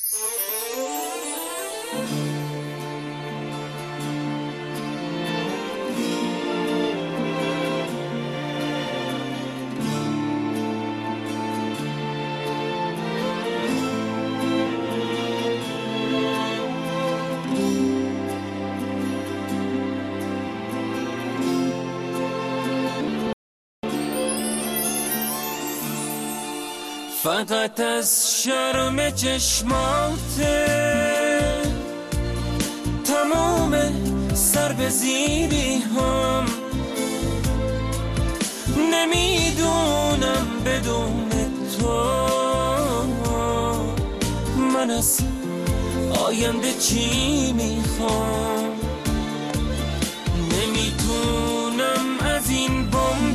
فقط از شرم چشماته تمام سر به زیری هم نمیدونم بدون تو من از آینده چی میخوام. نمیتونم از این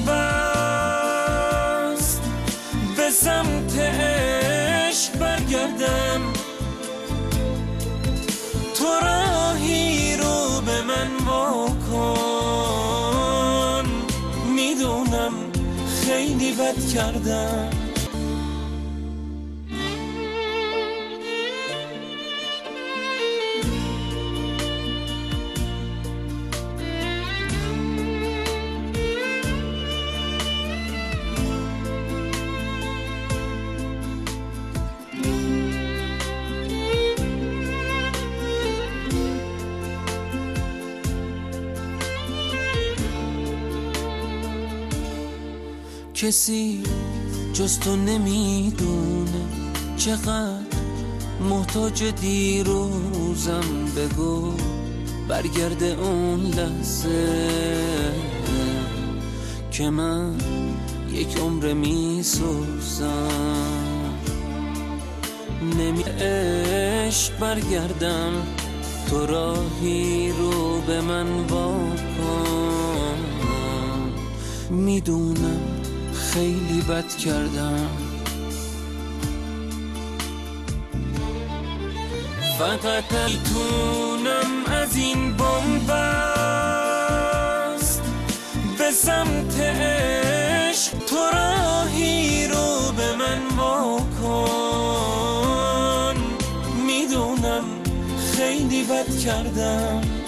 بنبست به سمت عشق برگردم. تو راهی رو به من واکن، میدونم خیلی بد کردم. کسی جز تو نمیدونه چقدر محتاج دیروزم. بگو برگرده اون لحظه که من یک عمر میسوزم. عشق برگردم، تو راهی رو به من واکن. میدونم خیلی بد کردم. فقط میتونم از این بنبست به سمت عشق، تو راهی رو به من واکن. میدونم خیلی بد کردم.